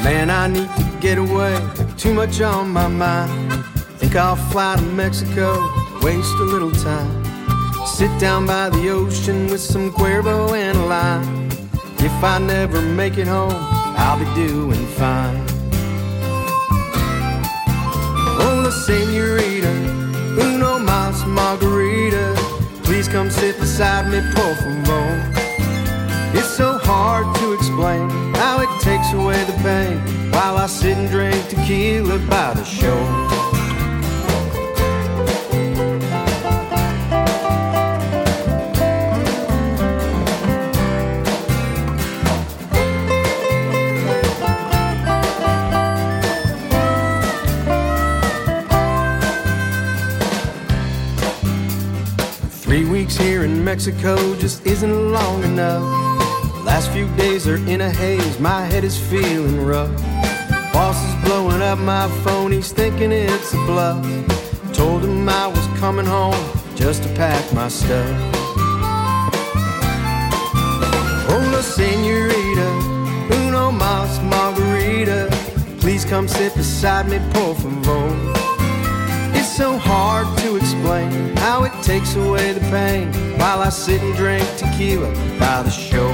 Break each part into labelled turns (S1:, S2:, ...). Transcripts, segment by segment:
S1: Man, I need to get away, too much on my mind. Think I'll fly to Mexico, waste a little time. Sit down by the ocean with some Cuervo and a lime. If I never make it home, I'll be doing fine. Hola, señorita, uno más margarita. Please come sit beside me, por favor. It's so hard to explain how it takes away the pain while I sit and drink tequila by the shore. 3 weeks here in Mexico just isn't long enough. Last few days are in a haze, my head is feeling rough. Boss is blowing up my phone, he's thinking it's a bluff. Told him I was coming home just to pack my stuff. Hola, señorita, uno más margarita. Please come sit beside me, por favor. It's so hard to explain how it takes away the pain while I sit and drink tequila by the shore.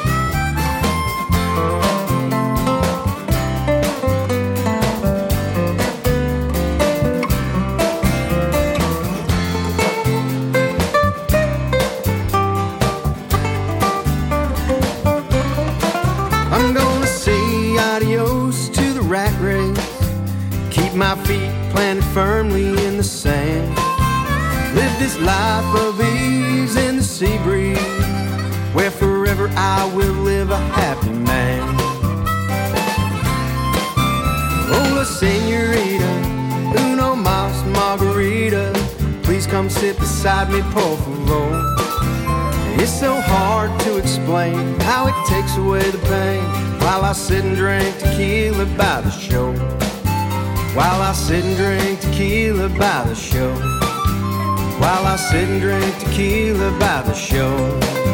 S1: I'm gonna say adios to the rat race, keep my feet planted firmly in the sand, live this life of ease in the sea breeze, where forever I will live a happy man. Hola, señorita, uno más margarita. Please come sit beside me, por favor. It's so hard to explain how it takes away the pain while I sit and drink tequila by the shore. While I sit and drink tequila by the shore. While I sit and drink tequila by the shore.